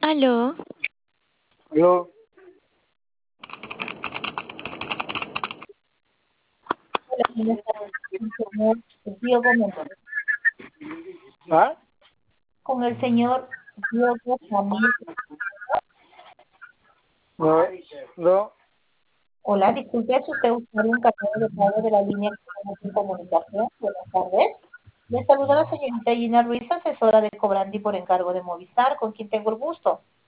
Aló, Yo, Hola, buenas tardes, señor Diego Mendoza. ¿ah? Con el señor Diego Ramírez. No, no, Hola, disculpe, ¿es usted usuario encargado de pago de la línea de comunicación? Buenas tardes. Le saluda la señorita Gina Ruiz, asesora de Cobrandi por encargo de Movistar, con quien tengo el gusto.